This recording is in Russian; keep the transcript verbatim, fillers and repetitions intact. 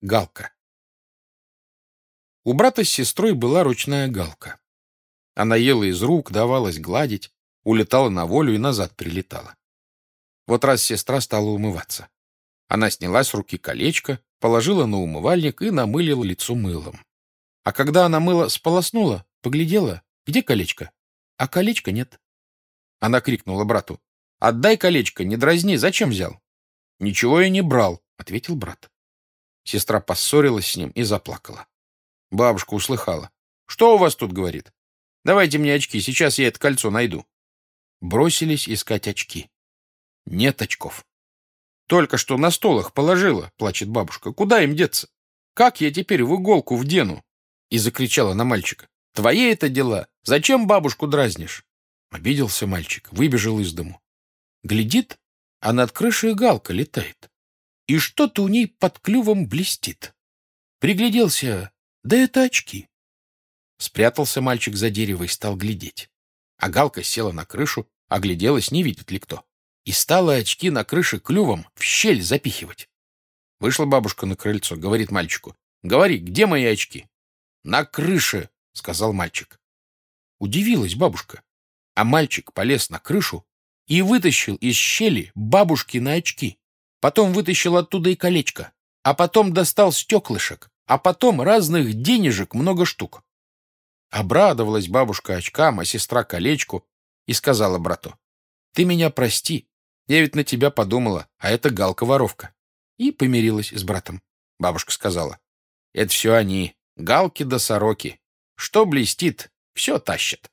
Галка. У брата с сестрой была ручная галка. Она ела из рук, давалась гладить, улетала на волю и назад прилетала. Вот раз сестра стала умываться. Она сняла с руки колечко, положила на умывальник и намылила лицо мылом. А когда она мыло сполоснула, поглядела, где колечко? А колечка нет. Она крикнула брату: «Отдай колечко, не дразни, зачем взял?» «Ничего я не брал», — ответил брат. Сестра поссорилась с ним и заплакала. Бабушка услыхала. «Что у вас тут?» — говорит. «Давайте мне очки, сейчас я это кольцо найду». Бросились искать очки. Нет очков. «Только что на стол их положила», — плачет бабушка. «Куда им деться? Как я теперь в иголку вдену?» И закричала на мальчика. «Твои это дела! Зачем бабушку дразнишь?» Обиделся мальчик, выбежал из дому. Глядит, а над крышей галка летает. И что-то у ней под клювом блестит. Пригляделся, да это очки. Спрятался мальчик за дерево и стал глядеть. А галка села на крышу, огляделась, не видит ли кто. И стала очки на крыше клювом в щель запихивать. Вышла бабушка на крыльцо, говорит мальчику: «Говори, где мои очки?» «На крыше», — сказал мальчик. Удивилась бабушка. А мальчик полез на крышу и вытащил из щели бабушкины очки. Потом вытащил оттуда и колечко. А потом достал стеклышек. А потом разных денежек много штук. Обрадовалась бабушка очкам, а сестра колечку, и сказала брату: «Ты меня прости, я ведь на тебя подумала, а это галка-воровка». И помирилась с братом. Бабушка сказала: «Это все они, галки да сороки. Что блестит, все тащат».